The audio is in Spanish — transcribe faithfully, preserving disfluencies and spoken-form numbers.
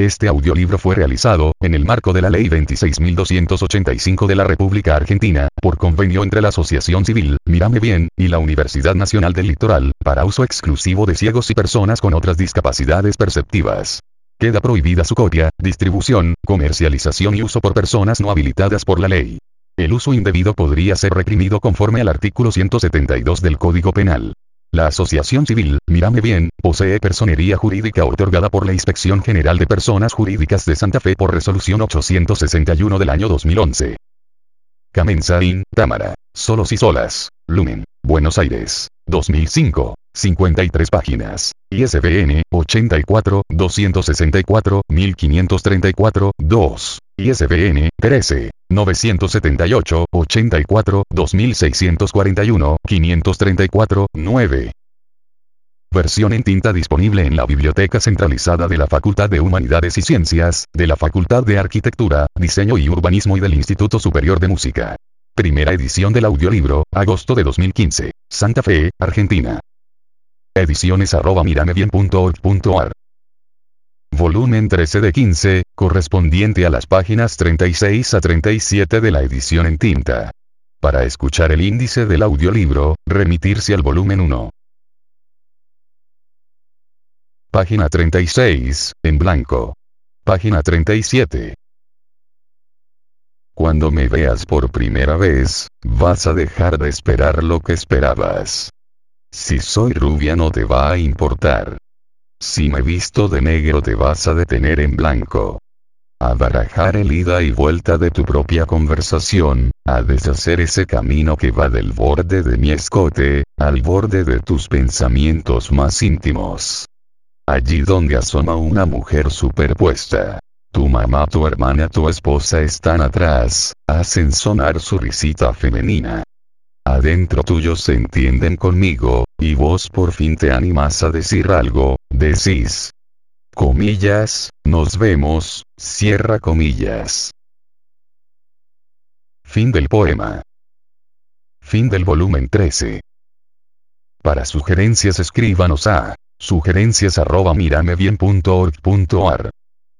Este audiolibro fue realizado, en el marco de la Ley veintiséis mil doscientos ochenta y cinco de la República Argentina, por convenio entre la Asociación Civil, Mírame Bien, y la Universidad Nacional del Litoral, para uso exclusivo de ciegos y personas con otras discapacidades perceptivas. Queda prohibida su copia, distribución, comercialización y uso por personas no habilitadas por la ley. El uso indebido podría ser reprimido conforme al artículo ciento setenta y dos del Código Penal. La Asociación Civil, Mírame Bien, posee personería jurídica otorgada por la Inspección General de Personas Jurídicas de Santa Fe por resolución ochocientos sesenta y uno del año dos mil once. Camenza in, Támara. Solos y solas. Lumen. Buenos Aires. dos mil cinco. cincuenta y tres páginas. I S B N, ochenta y cuatro, doscientos sesenta y cuatro, mil quinientos treinta y cuatro, dos. I S B N, trece, novecientos setenta y ocho, ochenta y cuatro, dos mil seiscientos cuarenta y uno, quinientos treinta y cuatro, nueve. Versión en tinta disponible en la Biblioteca Centralizada de la Facultad de Humanidades y Ciencias, de la Facultad de Arquitectura, Diseño y Urbanismo y del Instituto Superior de Música. Primera edición del audiolibro, agosto de dos mil quince. Santa Fe, Argentina. Ediciones arroba miramebien punto org punto ar. Volumen trece de quince, correspondiente a las páginas treinta y seis a treinta y siete de la edición en tinta. Para escuchar el índice del audiolibro, remitirse al volumen uno. Página treinta y seis, en blanco. Página treinta y siete. Cuando me veas por primera vez, vas a dejar de esperar lo que esperabas. Si soy rubia no te va a importar. Si me visto de negro te vas a detener en blanco. A barajar el ida y vuelta de tu propia conversación, a deshacer ese camino que va del borde de mi escote, al borde de tus pensamientos más íntimos. Allí donde asoma una mujer superpuesta. Tu mamá, tu hermana, tu esposa están atrás, hacen sonar su risita femenina. Adentro tuyo se entienden conmigo, y vos por fin te animas a decir algo, decís. Comillas, nos vemos, cierra comillas. Fin del poema. Fin del volumen trece. Para sugerencias escríbanos a sugerencias arroba miramebien punto org punto ar.